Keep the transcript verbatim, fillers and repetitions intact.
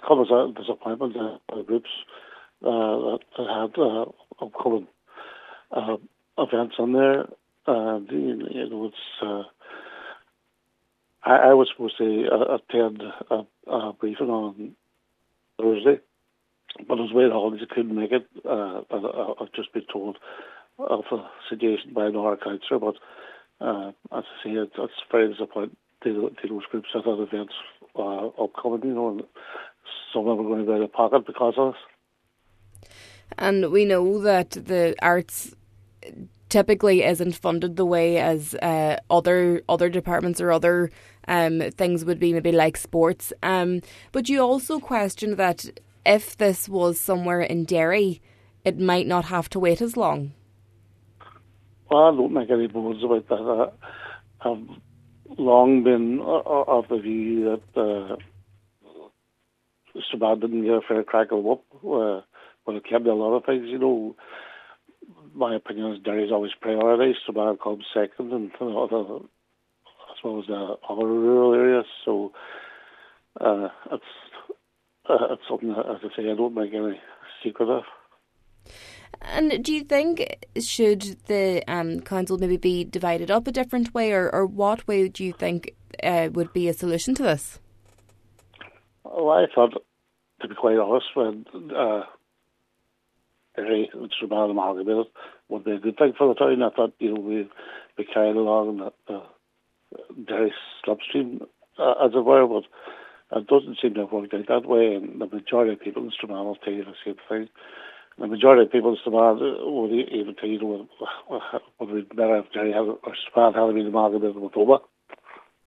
come as a disappointment to the groups uh, that had uh, upcoming uh, events on there. And you you know, it's uh, I, I was supposed to uh, attend a, a briefing on Thursday, but I was away on holidays. I couldn't make it. Uh, and I, I've just been told of a suggestion by another councillor, but uh, as I say, it, it's very disappointing to, to those groups that have events uh, upcoming, you know, and some of them are going to be out of pocket because of this. And we know that the arts typically isn't funded the way as uh, other other departments or other um, things would be, maybe like sports. Um, but you also question that if this was somewhere in Derry, it might not have to wait as long. Well, I don't make any bones about that. I, I've long been of the view that uh, Strabane didn't get a fair crack of up uh, when it came to a lot of things, you know. My opinion is Derry's always priority. Strabane comes second, and you know, the, as well as the other rural areas. So uh, it's uh, it's something that, as I say, I don't make any secret of. And do you think should the um, council maybe be divided up a different way, or, or what way do you think uh, would be a solution to this? Well, I thought, to be quite honest, when uh, Derry and Strabane amalgamated would be a good thing for the town. I thought, you know, we'd be carried along the uh, Derry slipstream, uh, as it were, but it doesn't seem to have worked out that way, and the majority of people in Strabane will tell you the same thing. The majority of people in Strabane would even tell you, would be better if Derry had, or Strabane had been amalgamated with Oma.